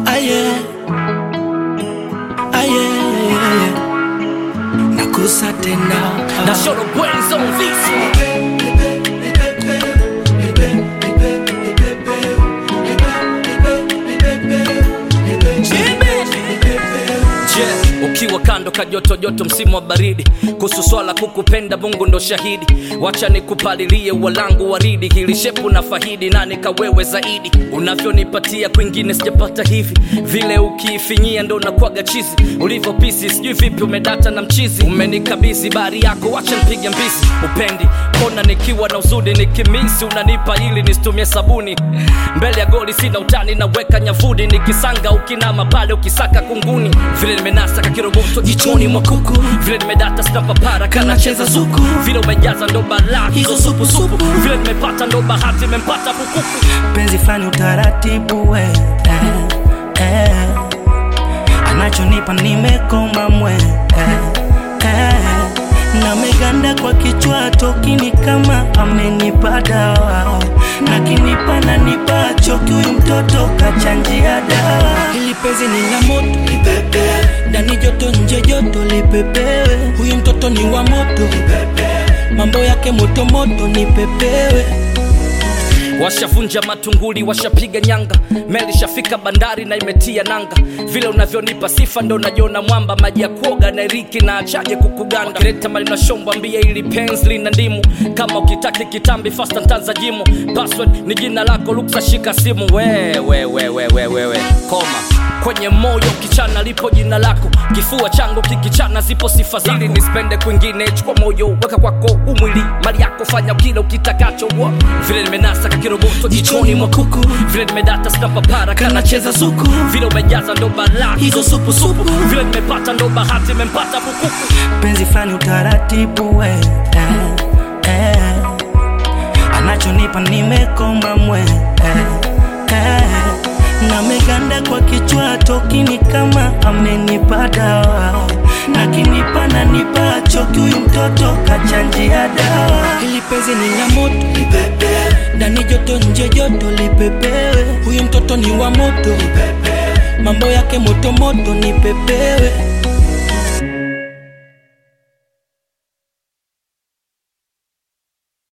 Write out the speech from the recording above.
Aye, aye, nakusa tena. Na show the brains on this one. Ukiwa kando kajoto joto msimu wa baridi, kuhusu swala kukupenda Mungu ndo shahidi. Wacha nikupalilie walangu waridi, hili shepu na fahidi nani kawewe zaidi. Unavyonipatia kwingine sijapata hivi, vile ukiifinyia ndo nakwaga chizi. Ulivyo pisi sijui vipi umedata na mchizi. Umenikabidhi bari yako wacha nipige mbizi. Upendi kona nikiwa na uzudi nikimisi, unanipa ili nistumie sabuni. Mbele ya goli sina utani naweka nyavudi, nikisanga ukinama pale ukisaka kunguni. Vile nimenasa kakiroboto jichoni mwa kuku, vile nimedata sina papara kana cheza zuku. Vile umejaza ndo balaa hizo supu supu, vile nimepata ndo bahati mempata bukuku. Penzi flani utaratibu we, anachonipa nimekoma mwe, na meganda kwa kichwa tokini kama amenipa dawa. Na kinipa na nipa choki huyu mtoto kachanjia dawa. Hili penzi ni la moto lipepe, ndani joto nje joto lipepewe. Huyu mtoto ni wa moto lipepe, mambo yake moto moto nipepewe. Washavunja matunguli, washapiga nyanga, meli shafika bandari na imetia nanga. Vile unavyonipa sifa ndo najiona mwamba, maji ya kuoga na iriki na achaje kukuganda. Kireta mali na shombo ambia ili pensli na ndimu, kama ukitaki kitambi fasta ntanza jimu. Password ni jina lako luksa shika simu. We koma kwenye moyo kichana lipo jina lako, kifua changu kikichana zipo sifa zako. Ili nispende kwingine chukua moyo weka kwako umwili, mali yako fanya kile ukitakacho. Vile nimenasa kakiroboto jichoni mwa kuku, vile nimedata sina papara kana cheza zuku. Vile umejaza ndo balaa hizo supu supu, vile nimepata ndo bahati mempata bukuku. Penzi flani utaratibu we, anachonipa nimekoma mwe, na meganda kwa kichwa tokini kama amenipa dawa. Na kinipa na nipa choki huyu mtoto kachanjia dawa. Hili penzi ni la moto lipepe, ndani joto nje joto lipepewe. Huyu mtoto ni wa moto lipepe, mambo yake moto moto nipepewe.